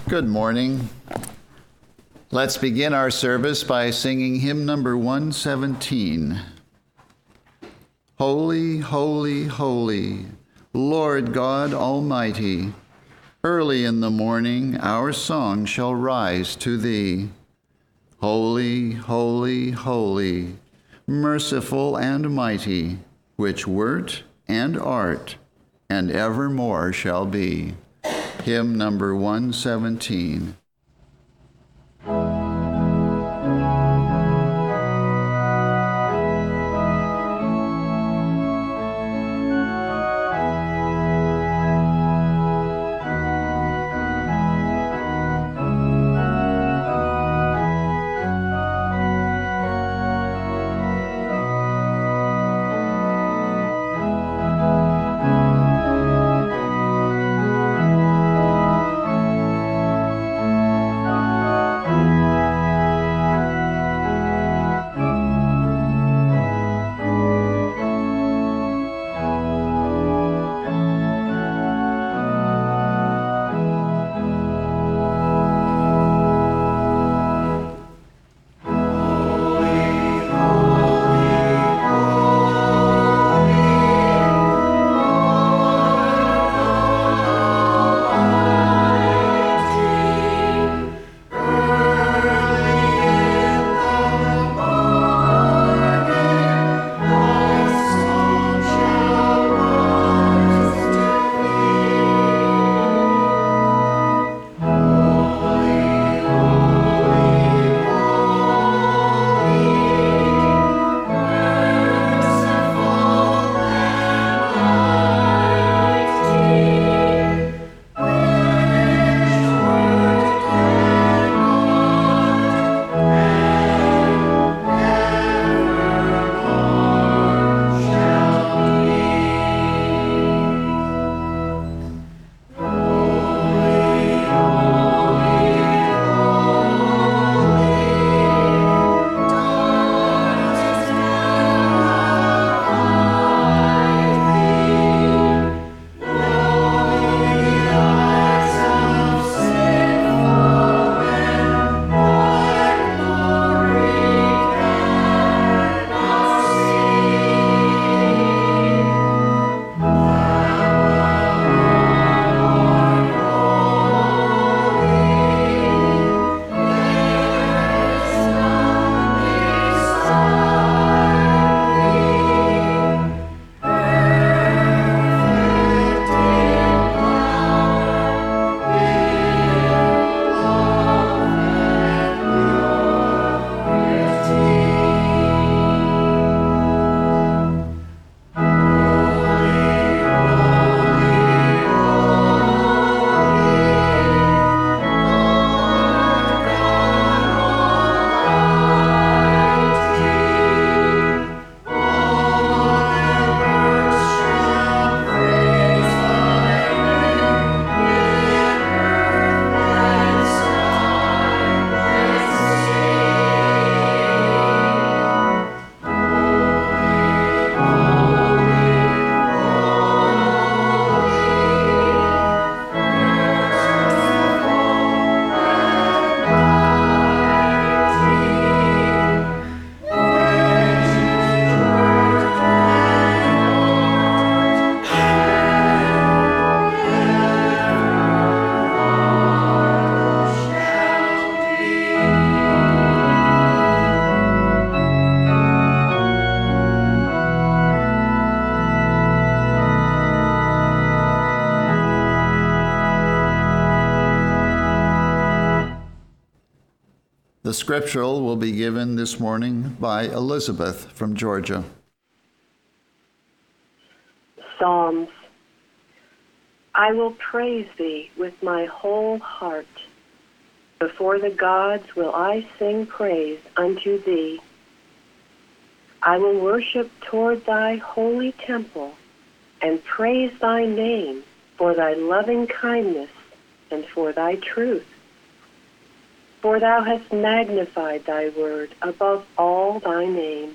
Good morning. Let's begin our service by singing hymn number 117. Holy, holy, holy, Lord God Almighty, early in the morning our song shall rise to thee. Holy, holy, holy, merciful and mighty, which wert and art, and evermore shall be. Hymn number 117. The scriptural will be given this morning by Elizabeth from Georgia. Psalms. I will praise thee with my whole heart. Before the gods will I sing praise unto thee. I will worship toward thy holy temple and praise thy name for thy loving kindness and for thy truth. For thou hast magnified thy word above all thy name.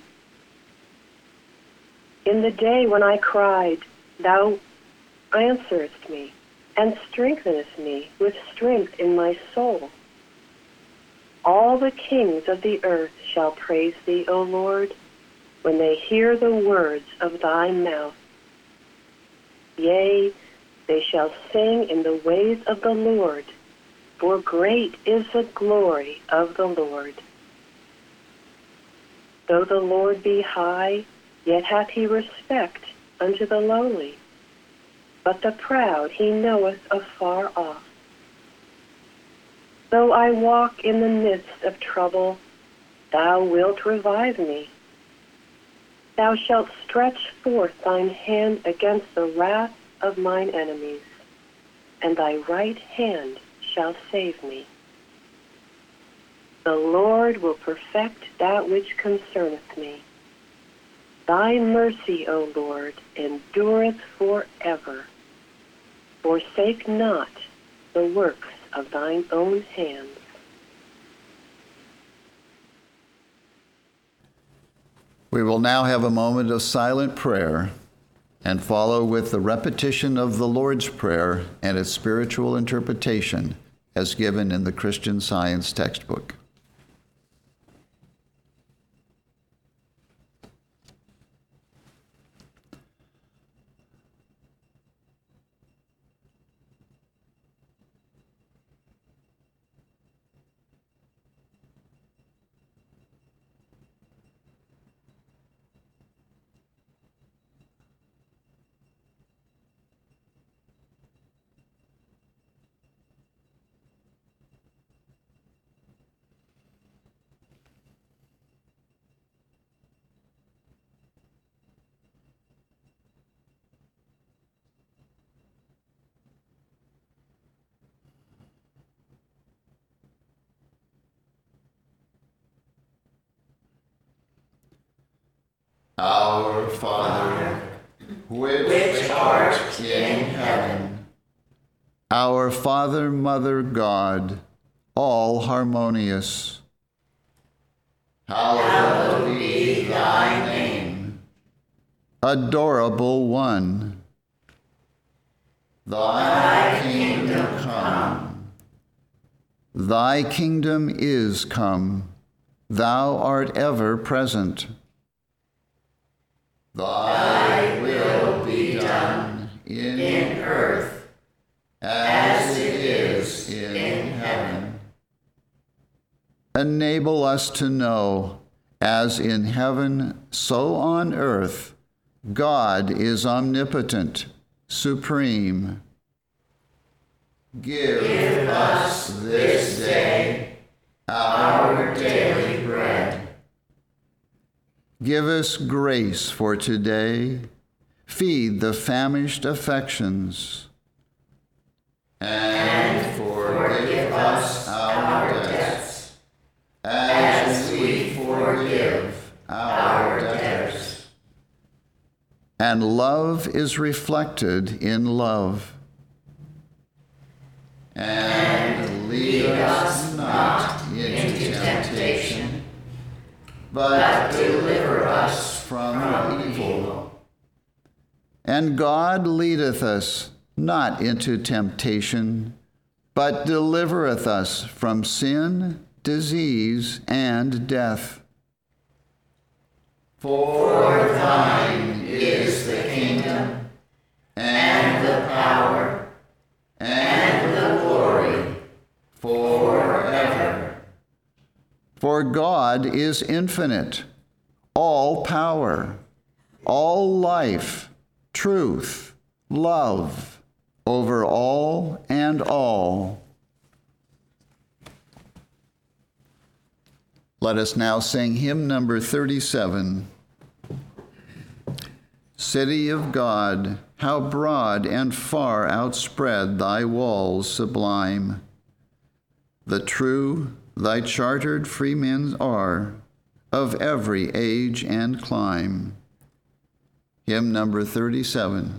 In the day when I cried, thou answerest me. and strengtheneth me with strength in my soul. All the kings of the earth shall praise thee, O Lord, when they hear the words of thy mouth. Yea, they shall sing in the ways of the Lord, for great is the glory of the Lord. Though the Lord be high, yet hath he respect unto the lowly, but the proud he knoweth afar off. Though I walk in the midst of trouble, thou wilt revive me. Thou shalt stretch forth thine hand against the wrath of mine enemies, and thy right hand shall save me. The Lord will perfect that which concerneth me. Thy mercy, O Lord, endureth forever. Forsake not the works of thine own hands. We will now have a moment of silent prayer and follow with the repetition of the Lord's Prayer and its spiritual interpretation as given in the Christian Science textbook. Our Father, which art in heaven. Our Father, Mother, God, all harmonious. Hallowed be thy name. Adorable One. Thy kingdom come. Thy kingdom is come. Thou art ever present. Thy will be done in earth as it is in heaven. Enable us to know, as in heaven, so on earth, God is omnipotent, supreme. Give us this day our daily bread. Give us grace for today. Feed the famished affections. And forgive us our debts, as we forgive our debtors. And love is reflected in love. And lead us not into temptation, but deliver us from evil. And God leadeth us not into temptation, but delivereth us from sin, disease, and death. For thine is the kingdom, and the power, and the glory, forever. For God is infinite, all power, all life, truth, love, over all and all. Let us now sing hymn number 37. City of God, how broad and far outspread thy walls sublime. The true, thy chartered freemen are, of every age and clime. Hymn number 37.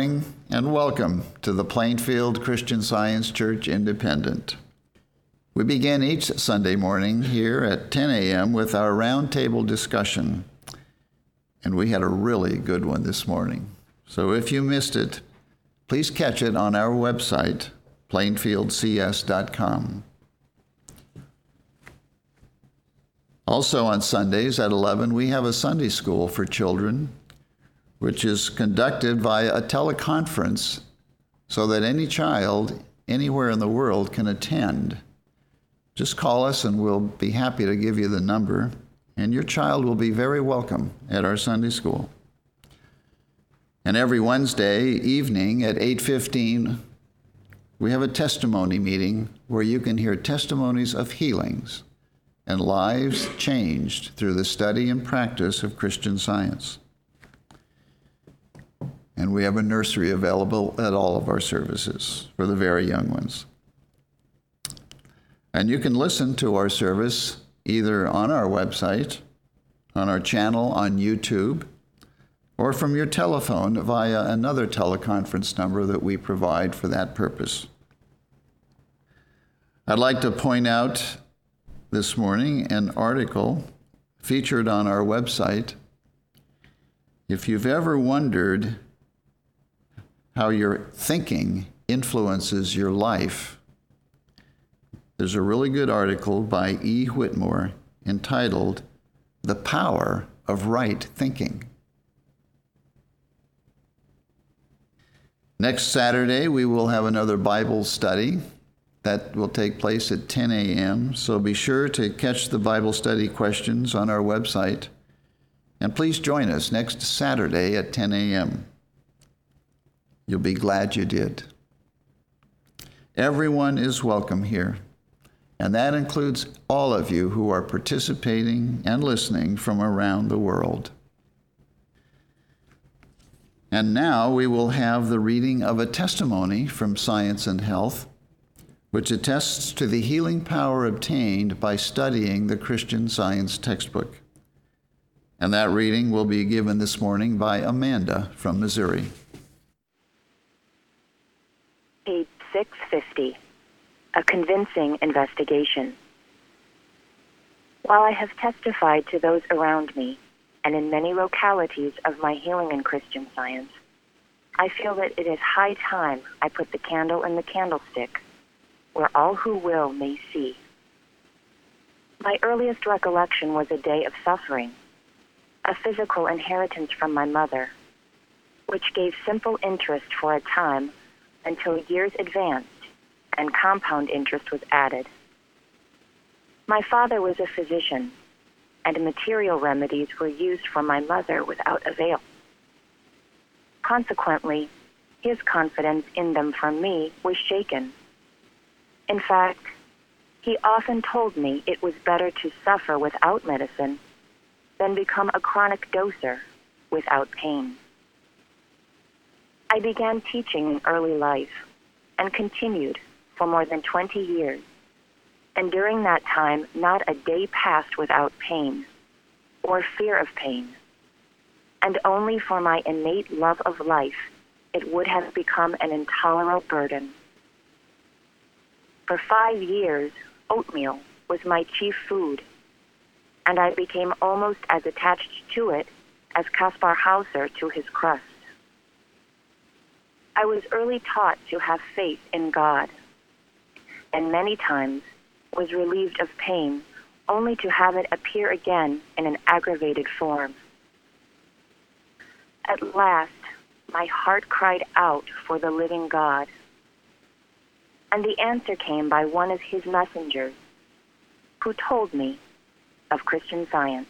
morning and welcome to the Plainfield Christian Science Church Independent. We begin each Sunday morning here at 10 a.m. with our roundtable discussion, and we had a really good one this morning. So if you missed it, please catch it on our website, plainfieldcs.com. Also on Sundays at 11, we have a Sunday school for children, which is conducted via a teleconference so that any child anywhere in the world can attend. Just call us and we'll be happy to give you the number, and your child will be very welcome at our Sunday school. And every Wednesday evening at 8:15, we have a testimony meeting where you can hear testimonies of healings and lives changed through the study and practice of Christian Science. And we have a nursery available at all of our services for the very young ones. And you can listen to our service either on our website, on our channel on YouTube, or from your telephone via another teleconference number that we provide for that purpose. I'd like to point out this morning an article featured on our website. If you've ever wondered how your thinking influences your life, there's a really good article by E. Whitmore entitled, "The Power of Right Thinking." Next Saturday, we will have another Bible study that will take place at 10 a.m., so be sure to catch the Bible study questions on our website, and please join us next Saturday at 10 a.m. You'll be glad you did. Everyone is welcome here, and that includes all of you who are participating and listening from around the world. And now we will have the reading of a testimony from Science and Health, which attests to the healing power obtained by studying the Christian Science textbook. And that reading will be given this morning by Amanda from Missouri. Page 650, A Convincing Investigation. While I have testified to those around me, and in many localities of my healing in Christian Science, I feel that it is high time I put the candle in the candlestick, where all who will may see. My earliest recollection was a day of suffering, a physical inheritance from my mother, which gave simple interest for a time until years advanced and compound interest was added. My father was a physician, and material remedies were used for my mother without avail. Consequently, his confidence in them from me was shaken. In fact, he often told me it was better to suffer without medicine than become a chronic doser without pain. I began teaching in early life and continued for more than 20 years, and during that time not a day passed without pain or fear of pain, and only for my innate love of life it would have become an intolerable burden. For 5 years, oatmeal was my chief food, and I became almost as attached to it as Kaspar Hauser to his crust. I was early taught to have faith in God, and many times was relieved of pain only to have it appear again in an aggravated form. At last, my heart cried out for the living God, and the answer came by one of his messengers, who told me of Christian Science.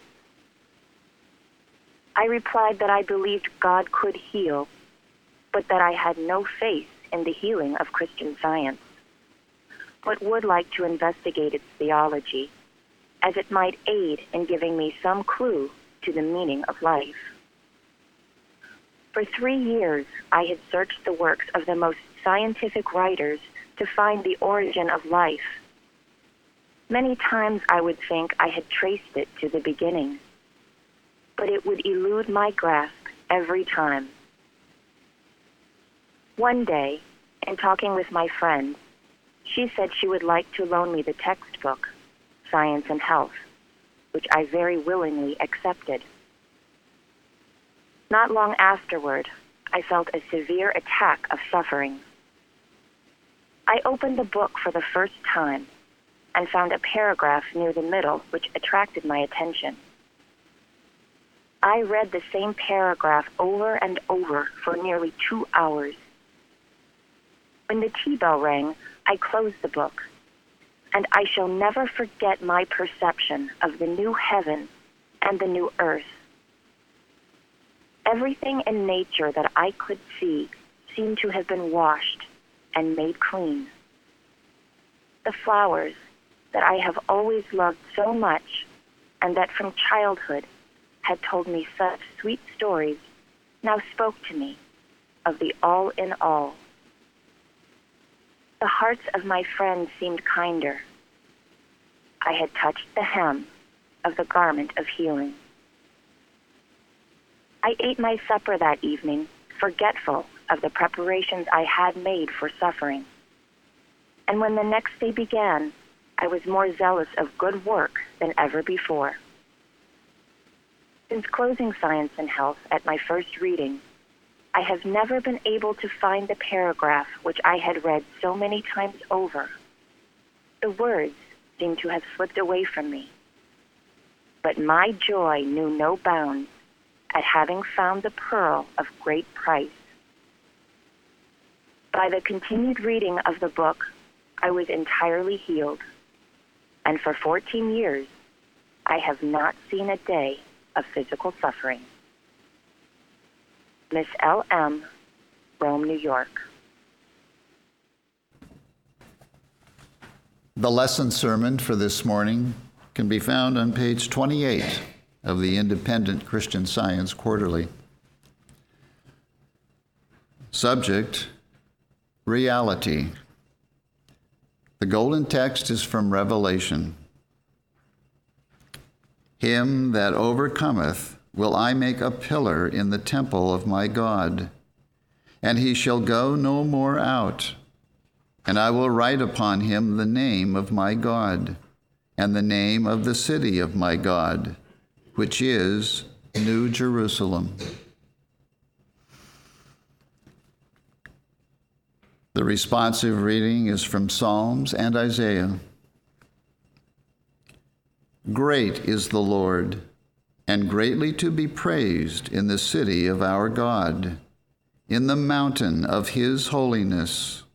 I replied that I believed God could heal, but that I had no faith in the healing of Christian Science, but would like to investigate its theology, as it might aid in giving me some clue to the meaning of life. For 3 years, I had searched the works of the most scientific writers to find the origin of life. Many times I would think I had traced it to the beginning, but it would elude my grasp every time. One day, in talking with my friend, she said she would like to loan me the textbook, Science and Health, which I very willingly accepted. Not long afterward, I felt a severe attack of suffering. I opened the book for the first time and found a paragraph near the middle which attracted my attention. I read the same paragraph over and over for nearly 2 hours. When the tea bell rang, I closed the book, and I shall never forget my perception of the new heaven and the new earth. Everything in nature that I could see seemed to have been washed and made clean. The flowers that I have always loved so much and that from childhood had told me such sweet stories now spoke to me of the all in all. The hearts of my friends seemed kinder. I had touched the hem of the garment of healing. I ate my supper that evening, forgetful of the preparations I had made for suffering. And when the next day began, I was more zealous of good work than ever before. Since closing Science and Health at my first reading, I have never been able to find the paragraph which I had read so many times over. The words seemed to have slipped away from me. But my joy knew no bounds at having found the pearl of great price. By the continued reading of the book, I was entirely healed, and for 14 years, I have not seen a day of physical suffering. Miss L.M., Rome, New York. The lesson sermon for this morning can be found on page 28 of the Independent Christian Science Quarterly. Subject, reality. The golden text is from Revelation. Him that overcometh will I make a pillar in the temple of my God, and he shall go no more out. And I will write upon him the name of my God, and the name of the city of my God, which is New Jerusalem. The responsive reading is from Psalms and Isaiah. Great is the Lord, and greatly to be praised in the city of our God, in the mountain of his holiness.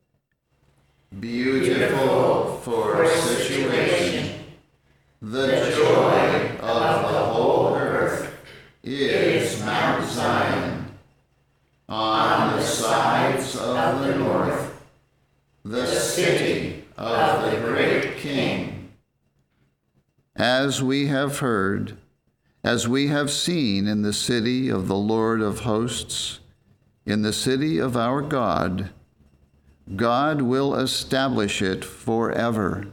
Beautiful for situation, the joy of the whole earth is Mount Zion. On the sides of the north, the city of the great King. As we have heard, as we have seen in the city of the Lord of hosts, in the city of our God, God will establish it forever.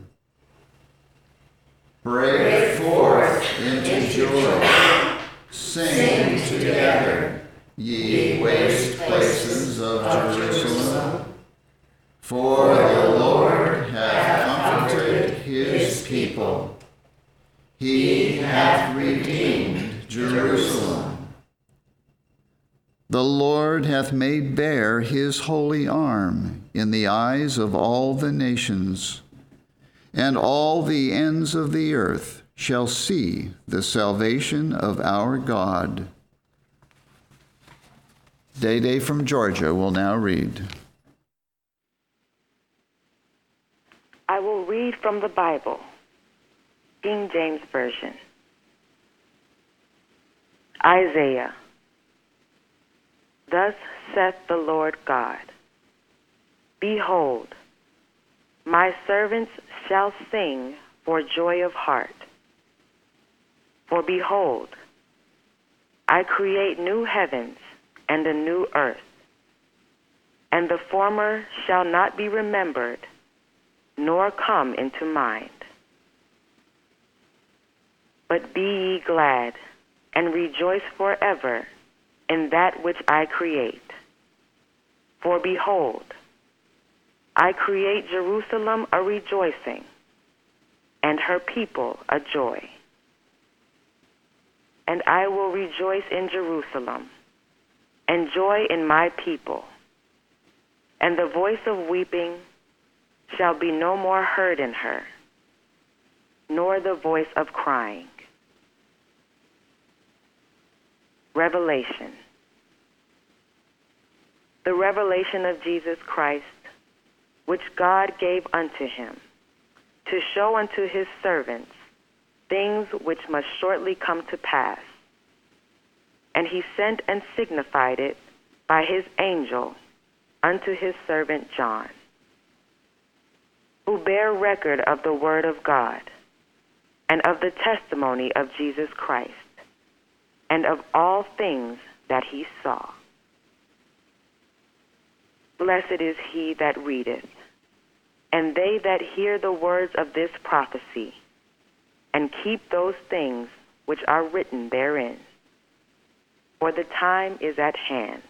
Break forth into joy, sing together, ye waste places of Jerusalem. For the Lord hath comforted his people. He hath redeemed Jerusalem. The Lord hath made bare his holy arm in the eyes of all the nations, and all the ends of the earth shall see the salvation of our God. Day from Georgia will now read. I will read from the Bible, King James Version. Isaiah. Thus saith the Lord God, Behold, my servants shall sing for joy of heart. For behold, I create new heavens and a new earth, and the former shall not be remembered, nor come into mind. But be ye glad, and rejoice forever in that which I create. For For behold, I create Jerusalem a rejoicing, and her people a joy. And I will rejoice in Jerusalem, and joy in my people. And the voice of weeping shall be no more heard in her, nor the voice of crying. Revelation. The revelation of Jesus Christ, which God gave unto him, to show unto his servants things which must shortly come to pass. And he sent and signified it by his angel unto his servant John, who bare record of the word of God, and of the testimony of Jesus Christ, and of all things that he saw. Blessed is he that readeth, and they that hear the words of this prophecy, and keep those things which are written therein, for the time is at hand.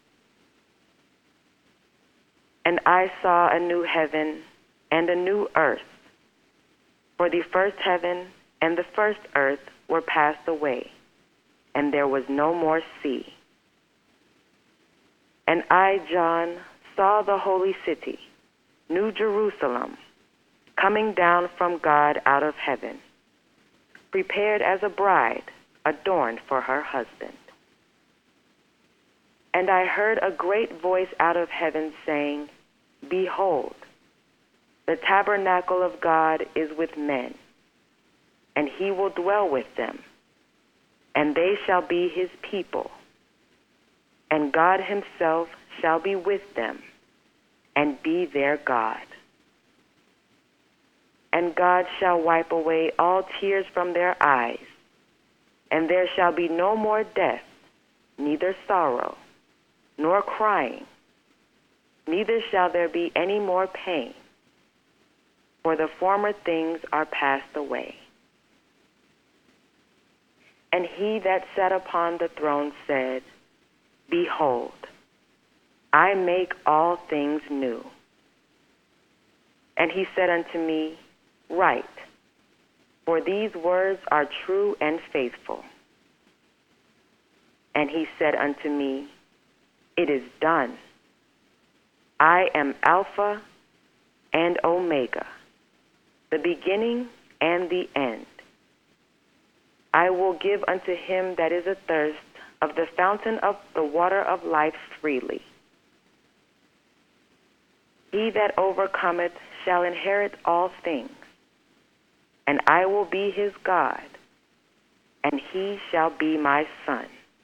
And I saw a new heaven and a new earth, for the first heaven and the first earth were passed away, and there was no more sea. And I, John, saw the holy city, New Jerusalem, coming down from God out of heaven, prepared as a bride adorned for her husband. And I heard a great voice out of heaven saying, Behold, the tabernacle of God is with men, and he will dwell with them, and they shall be his people, and God himself shall be with them, and be their God. And God shall wipe away all tears from their eyes, and there shall be no more death, neither sorrow, nor crying, neither shall there be any more pain, for the former things are passed away. And he that sat upon the throne said, Behold, I make all things new. And he said unto me, Write, for these words are true and faithful. And he said unto me, It is done. I am Alpha and Omega, the beginning and the end. I will give unto him that is athirst of the fountain of the water of life freely. He that overcometh shall inherit all things, and I will be his God, and he shall be my son.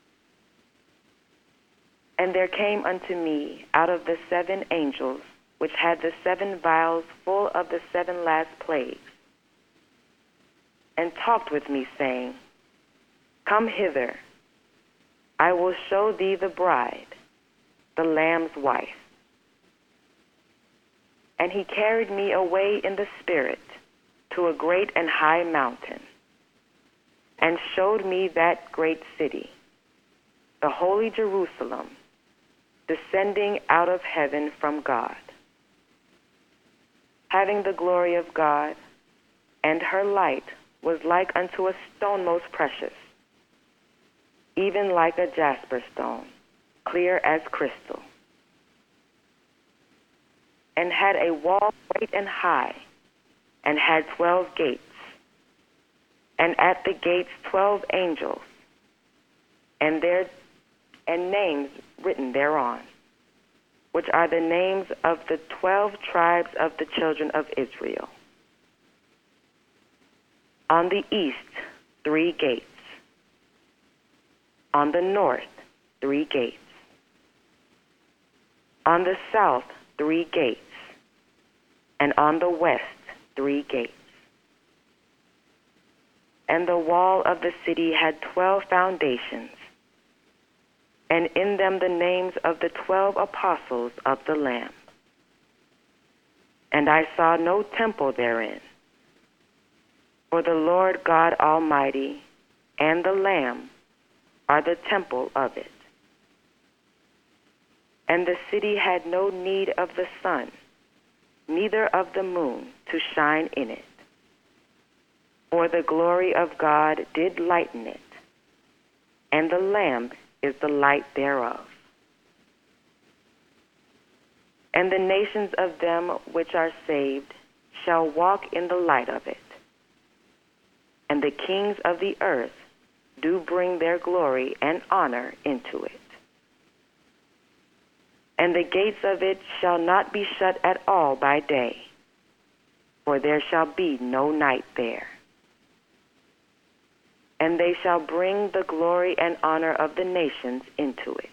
And there came unto me out of the 7 angels, which had the 7 vials full of the 7 last plagues, and talked with me, saying, Come hither, I will show thee the bride, the Lamb's wife. And he carried me away in the Spirit to a great and high mountain, and showed me that great city, the holy Jerusalem, descending out of heaven from God, having the glory of God, and her light was like unto a stone most precious, even like a jasper stone, clear as crystal, and had a wall great and high, and had 12 gates, and at the gates 12 angels, and names written thereon, which are the names of the 12 tribes of the children of Israel. On the east 3 gates, on the north 3 gates, on the south 3 gates, and on the west 3 gates. And the wall of the city had 12 foundations, and in them the names of the 12 apostles of the Lamb. And I saw no temple therein, for the Lord God Almighty and the Lamb are the temple of it. And the city had no need of the sun, neither of the moon to shine in it. For the glory of God did lighten it, and the Lamb is the light thereof. And the nations of them which are saved shall walk in the light of it. And the kings of the earth do bring their glory and honor into it. And the gates of it shall not be shut at all by day, for there shall be no night there. And they shall bring the glory and honor of the nations into it.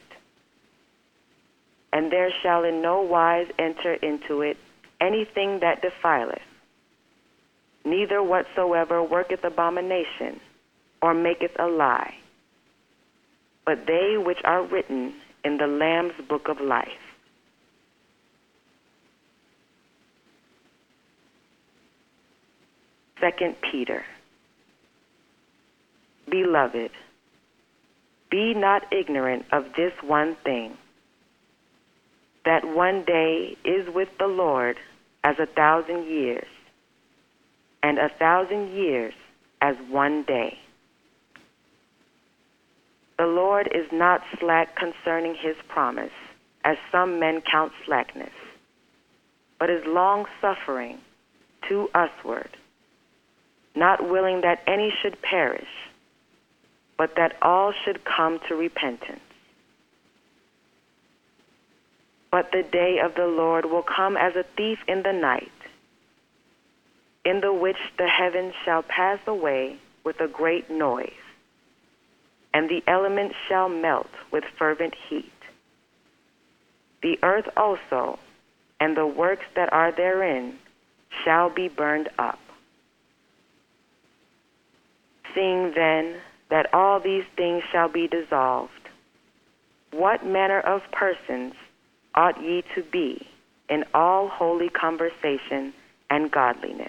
And there shall in no wise enter into it anything that defileth, neither whatsoever worketh abomination, or maketh a lie, but they which are written in the Lamb's book of life. Second Peter. Beloved, be not ignorant of this one thing, that one day is with the Lord as 1,000 years, and 1,000 years as one day. The Lord is not slack concerning his promise, as some men count slackness, but is long-suffering to usward, not willing that any should perish, but that all should come to repentance. But the day of the Lord will come as a thief in the night, in the which the heavens shall pass away with a great noise, and the elements shall melt with fervent heat. The earth also, and the works that are therein, shall be burned up. Seeing then that all these things shall be dissolved, what manner of persons ought ye to be in all holy conversation and godliness,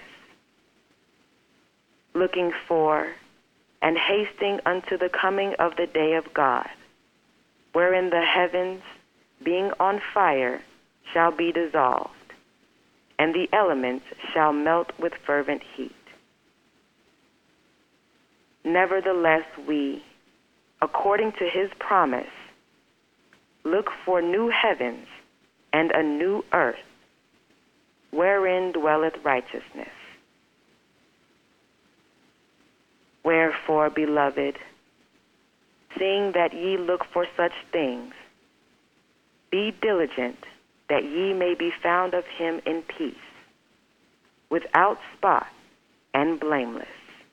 looking for and hasting unto the coming of the day of God, wherein the heavens, being on fire, shall be dissolved, and the elements shall melt with fervent heat. Nevertheless, we, according to his promise, look for new heavens and a new earth, wherein dwelleth righteousness. Wherefore, beloved, seeing that ye look for such things, be diligent that ye may be found of him in peace, without spot and blameless.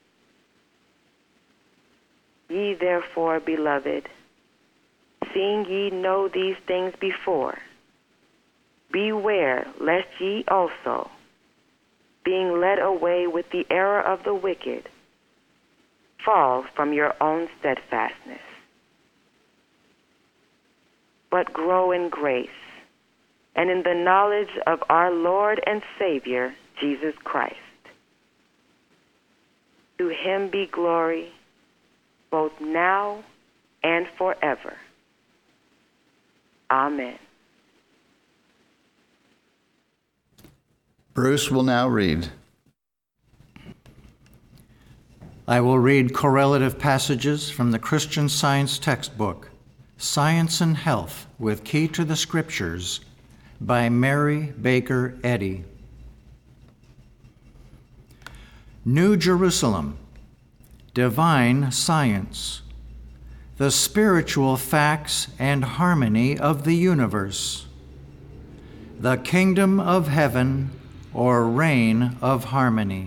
Ye therefore, beloved, seeing ye know these things before, beware lest ye also, being led away with the error of the wicked, fall from your own steadfastness. But grow in grace and in the knowledge of our Lord and Savior, Jesus Christ. To him be glory, both now and forever. Amen. Bruce will now read. I will read correlative passages from the Christian Science textbook, Science and Health with Key to the Scriptures, by Mary Baker Eddy. New Jerusalem, divine science, the spiritual facts and harmony of the universe, the kingdom of heaven or reign of harmony.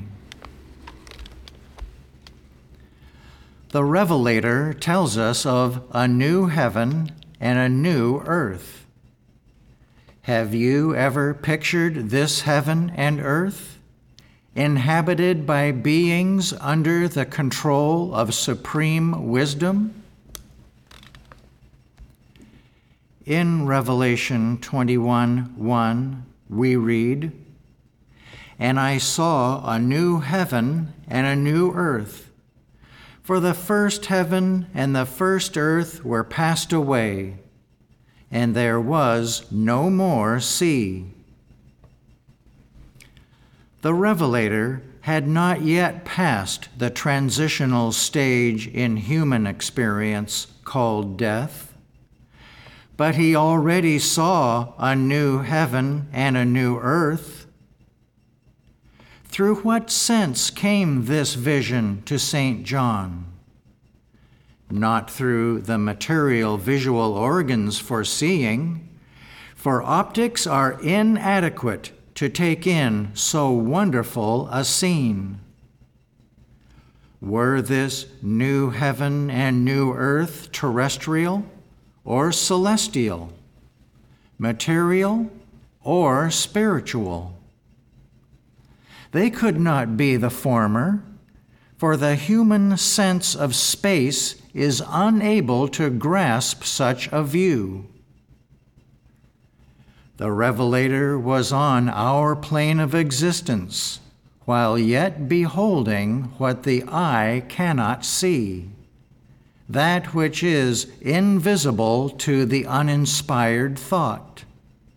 The Revelator tells us of a new heaven and a new earth. Have you ever pictured this heaven and earth, inhabited by beings under the control of supreme wisdom? In Revelation 21:1, we read, "And I saw a new heaven and a new earth. For the first heaven and the first earth were passed away, and there was no more sea. The Revelator had not yet passed the transitional stage in human experience called death, but he already saw a new heaven and a new earth. Through what sense came this vision to St. John? Not through the material visual organs for seeing, for optics are inadequate to take in so wonderful a scene. Were this new heaven and new earth terrestrial or celestial, material or spiritual? They could not be the former, for the human sense of space is unable to grasp such a view. The Revelator was on our plane of existence, while yet beholding what the eye cannot see, that which is invisible to the uninspired thought.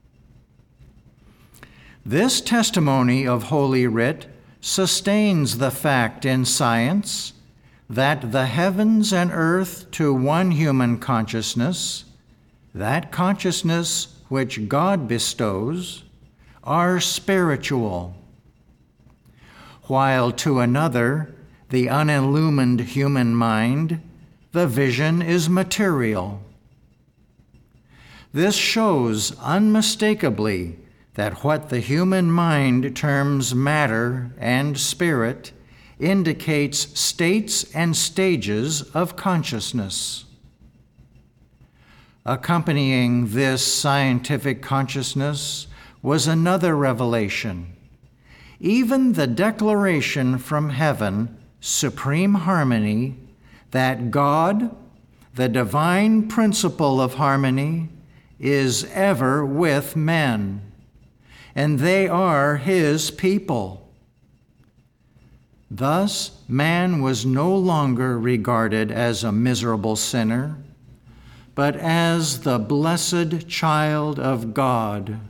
This testimony of Holy Writ sustains the fact in science that the heavens and earth to one human consciousness, that consciousness which God bestows, are spiritual, while to another, the unillumined human mind, the vision is material. This shows unmistakably that what the human mind terms matter and spirit indicates states and stages of consciousness. Accompanying this scientific consciousness was another revelation, even the declaration from heaven, supreme harmony, that God, the divine principle of harmony, is ever with men, and they are his people. Thus, man was no longer regarded as a miserable sinner, but as the blessed child of God.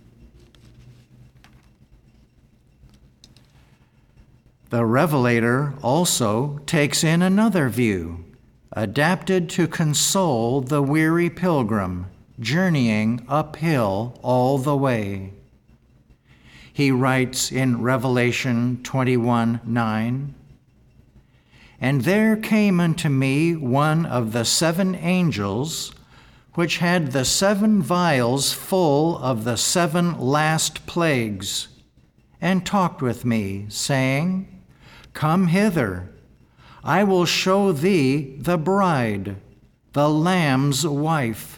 The Revelator also takes in another view, adapted to console the weary pilgrim, journeying uphill all the way. He writes in Revelation 21:9, "And there came unto me one of the 7 angels, which had the 7 vials full of the 7 last plagues, and talked with me, saying, Come hither, I will show thee the bride, the Lamb's wife."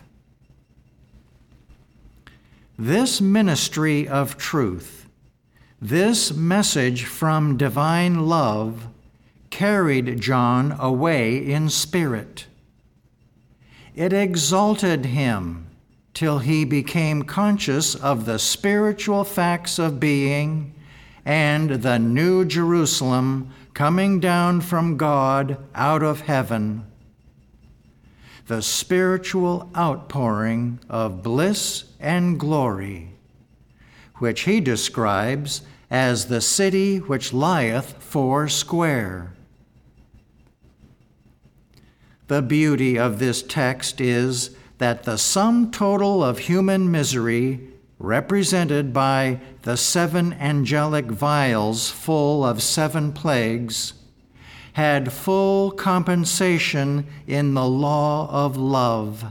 This ministry of truth, this message from divine love, carried John away in spirit. It exalted him till he became conscious of the spiritual facts of being and the new Jerusalem coming down from God out of heaven, the spiritual outpouring of bliss and glory, which he describes as the city which lieth 4 square. The beauty of this text is that the sum total of human misery, represented by the 7 angelic vials full of 7 plagues, had full compensation in the law of love.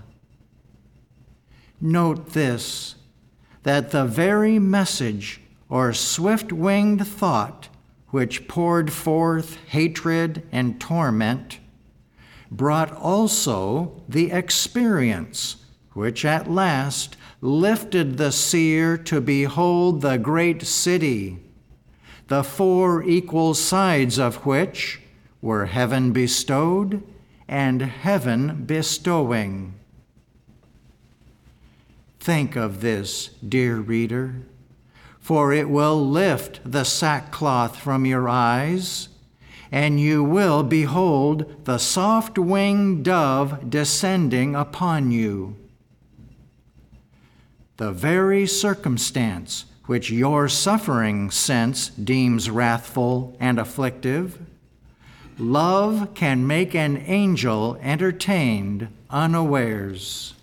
Note this, that the very message or swift-winged thought which poured forth hatred and torment brought also the experience which at last lifted the seer to behold the great city, the 4 equal sides of which were heaven bestowed and heaven bestowing. Think of this, dear reader, for it will lift the sackcloth from your eyes, and you will behold the soft-winged dove descending upon you. the very circumstance which your suffering sense deems wrathful and afflictive, love can make an angel entertained unawares.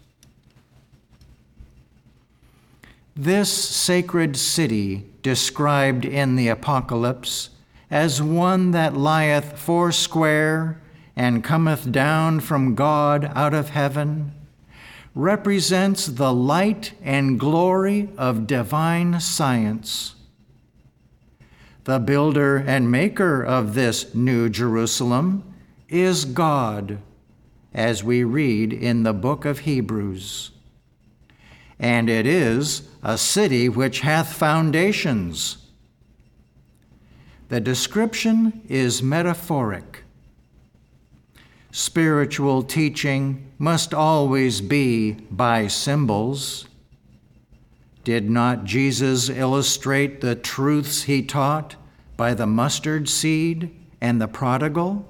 This sacred city, described in the Apocalypse as one that lieth foursquare and cometh down from God out of heaven, represents the light and glory of divine science. The builder and maker of this New Jerusalem is God, as we read in the book of Hebrews. And it is a city which hath foundations. The description is metaphoric. Spiritual teaching must always be by symbols. Did not Jesus illustrate the truths he taught by the mustard seed and the prodigal?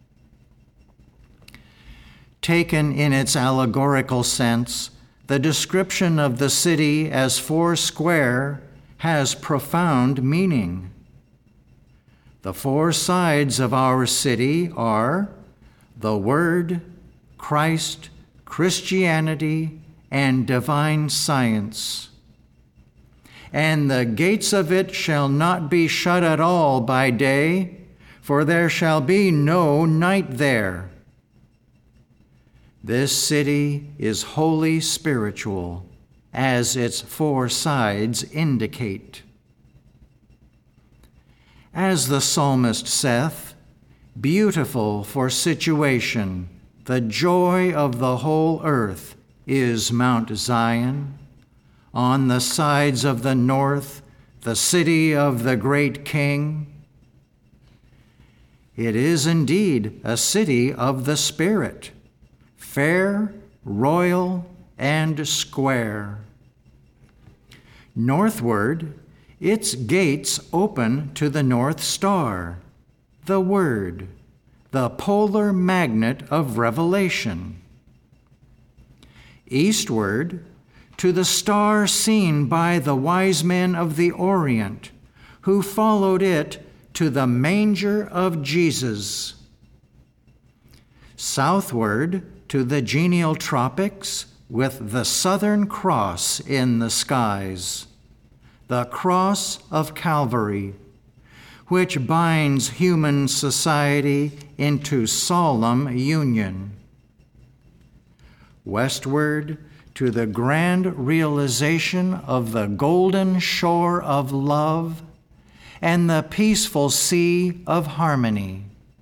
Taken in its allegorical sense, the description of the city as foursquare has profound meaning. The four sides of our city are the Word, Christ, Christianity, and divine science. And the gates of it shall not be shut at all by day, for there shall be no night there. This city is wholly spiritual, as its four sides indicate. As the psalmist saith, beautiful for situation, the joy of the whole earth is Mount Zion. On the sides of the north, the city of the great King. It is indeed a city of the Spirit, fair, royal, and square. Northward, its gates open to the North Star, the Word, the polar magnet of revelation. Eastward, to the star seen by the wise men of the Orient, who followed it to the manger of Jesus. Southward, to the genial tropics, with the Southern Cross in the skies, the cross of Calvary, which binds human society into solemn union. Westward, to the grand realization of the golden shore of love and the peaceful sea of harmony.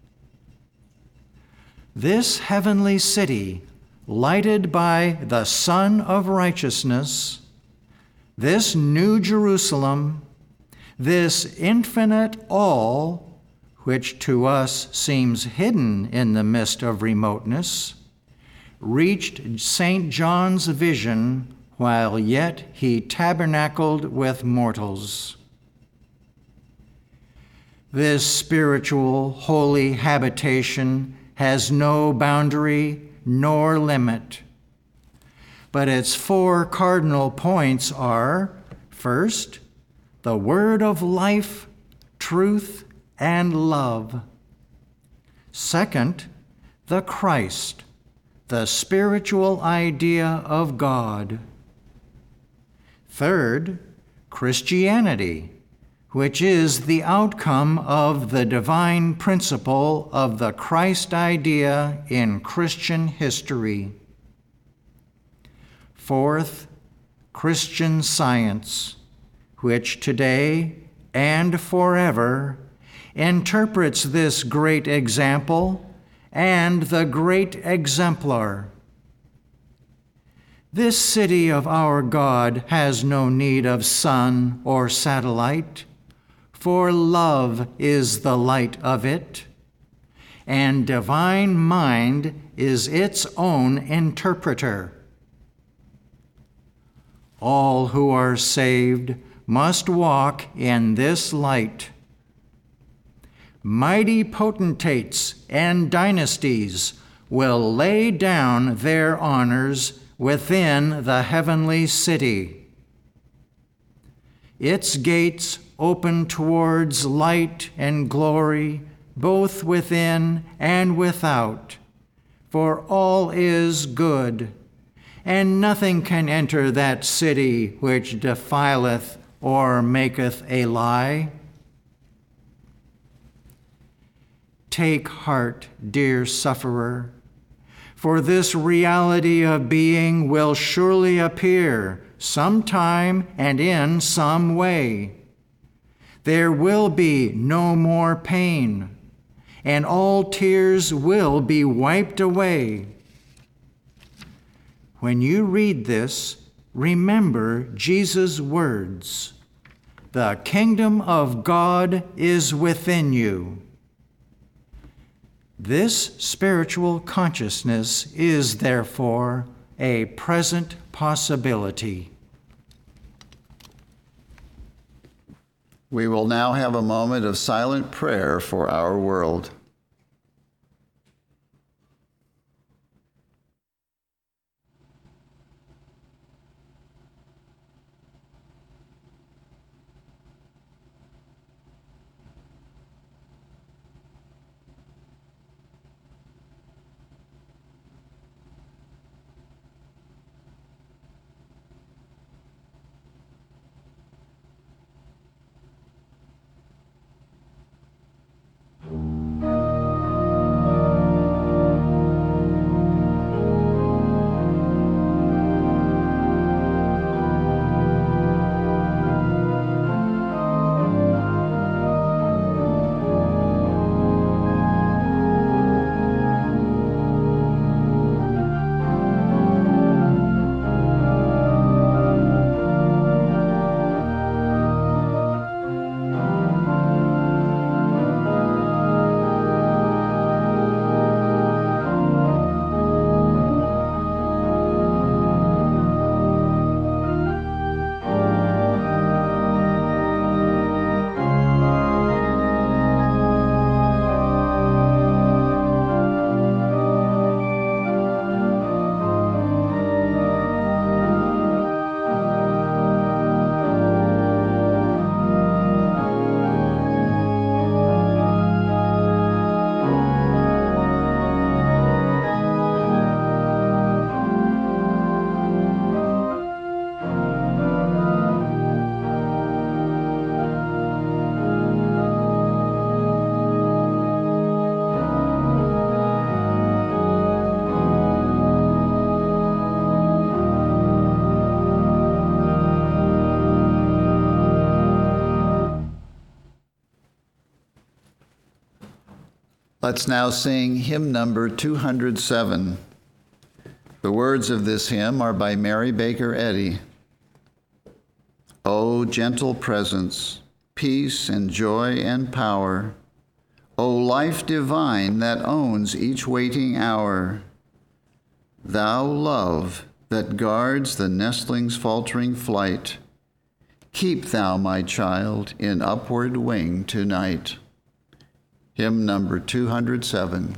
This heavenly city, lighted by the Sun of Righteousness, this New Jerusalem, this infinite all, which to us seems hidden in the mist of remoteness, reached St. John's vision while yet he tabernacled with mortals. This spiritual, holy habitation has no boundary nor limit, but its four cardinal points are, first, the word of life, truth, and love. Second, the Christ, the spiritual idea of God. Third, Christianity, which is the outcome of the divine principle of the Christ idea in Christian history. Fourth, Christian Science, which today and forever interprets this great example and the great exemplar. This city of our God has no need of sun or satellite, for love is the light of it, and divine mind is its own interpreter. All who are saved must walk in this light. Mighty potentates and dynasties will lay down their honors within the heavenly city. its gates open towards light and glory, both within and without. For all is good, and nothing can enter that city which defileth or maketh a lie. Take heart, dear sufferer, for this reality of being will surely appear sometime and in some way. There will be no more pain, and all tears will be wiped away. When you read this, remember Jesus' words, "The kingdom of God is within you." This spiritual consciousness is, therefore, a present possibility. We will now have a moment of silent prayer for our world. Let's now sing hymn number 207. The words of this hymn are by Mary Baker Eddy. O gentle presence, peace and joy and power, O life divine that owns each waiting hour, Thou love that guards the nestling's faltering flight, keep thou my child in upward wing tonight. Hymn number 207.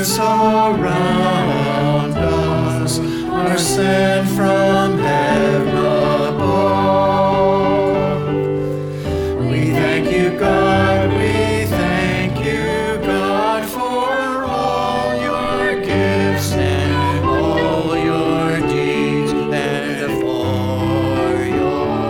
surround us are sent from heaven above. We thank you, God, we thank you, God, for all your gifts and all your deeds and for your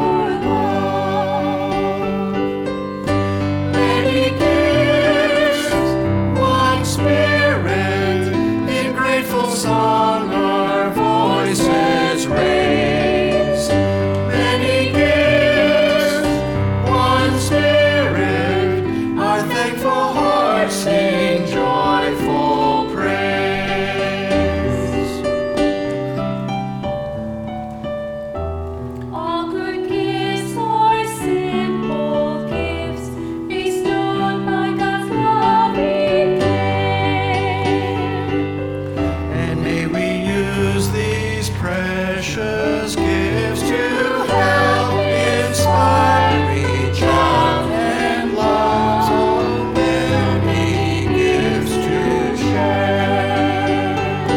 love. Many gifts, one Spirit, in grateful song our voices raise. Many gifts, one Spirit, our thankful hearts sing joyful praise. All good gifts or simple gifts bestowed by God's loving care. And may we use these precious gifts to help inspire, reach out, and love. So many gifts to share.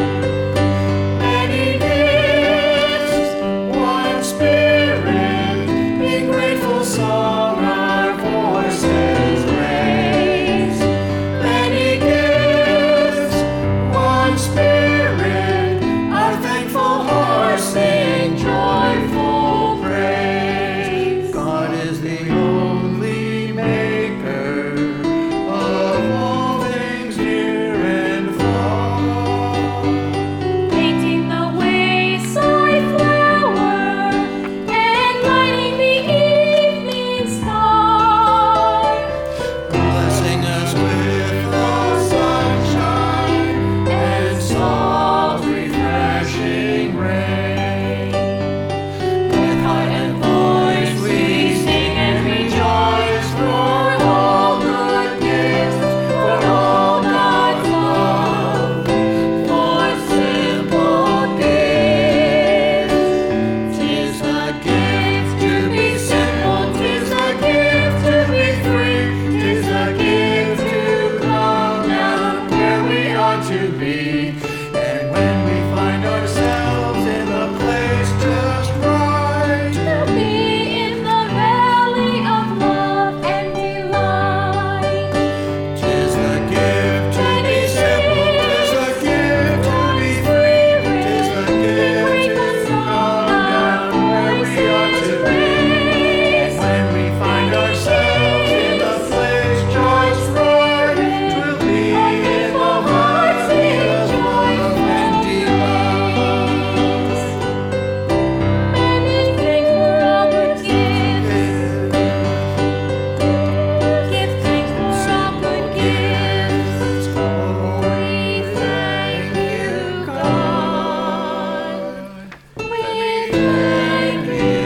Many gifts, one Spirit, in grateful song our voices raise. Many gifts, one Spirit, our thankful hearts sing joyful praise. God is the only maker of all things near and far. Painting the wayside flower and lighting the evening star. Blessing us with the sunshine and soft, refreshing rain. With heart and voice we sing and rejoice for all good gifts, for all God's love, for simple gifts. 'Tis a gift to be simple, 'tis a gift to be free, 'tis a gift to come down where we ought to be. And when we find ourselves in a place just right, To be in the valley of love and delight. 'tis a gift to be simple, 'tis a gift to be free, 'tis a gift to come down where we ought to be. And when we find ourselves in a place just right, 'twill be in the hearts of love and delight. Many thanks for all good gifts. Give thanks for all good gifts. We thank you, God. We thank you,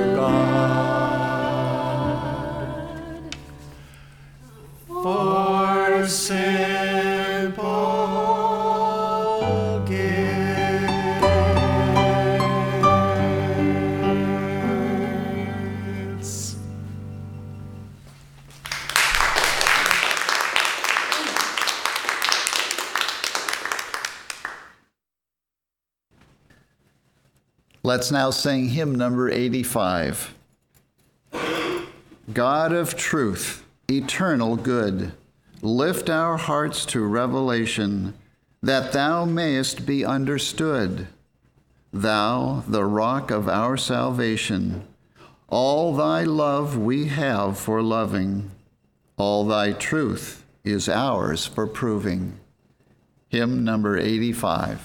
God. For simple gifts. Let's now sing hymn number 85. God of truth, eternal good, lift our hearts to revelation, that thou mayest be understood. Thou, the rock of our salvation, all thy love we have for loving, all thy truth is ours for proving. Hymn number 85.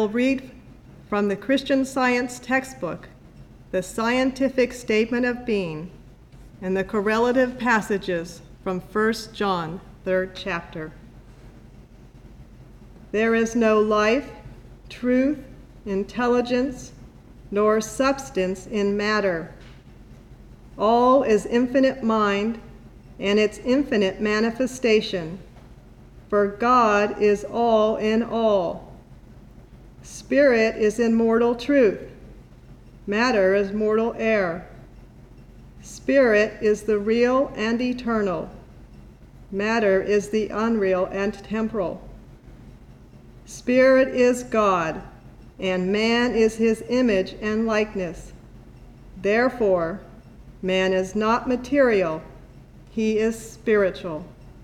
will read from the Christian Science textbook, The Scientific Statement of Being, and the correlative passages from 1 John, 3rd chapter. There is no life, truth, intelligence, nor substance in matter. All is infinite mind and its infinite manifestation, for God is all in all. Spirit is immortal truth. Matter is mortal air. Spirit is the real and eternal. Matter is the unreal and temporal. Spirit is God, and man is his image and likeness. Therefore, man is not material, he is spiritual.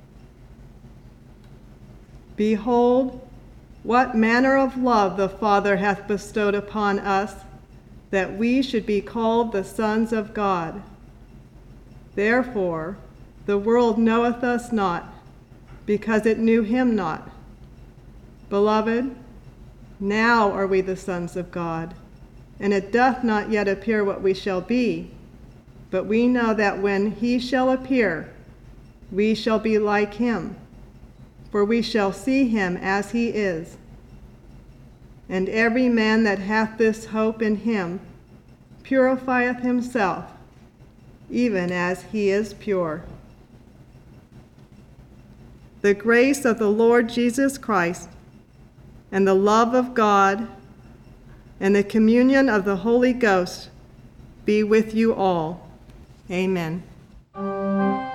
Behold, what manner of love the Father hath bestowed upon us, that we should be called the sons of God. Therefore, the world knoweth us not, because it knew him not. Beloved, now are we the sons of God, and it doth not yet appear what we shall be, but we know that when he shall appear, we shall be like him, for we shall see him as he is. And every man that hath this hope in him purifieth himself, even as he is pure. The grace of the Lord Jesus Christ, and the love of God, and the communion of the Holy Ghost be with you all. Amen.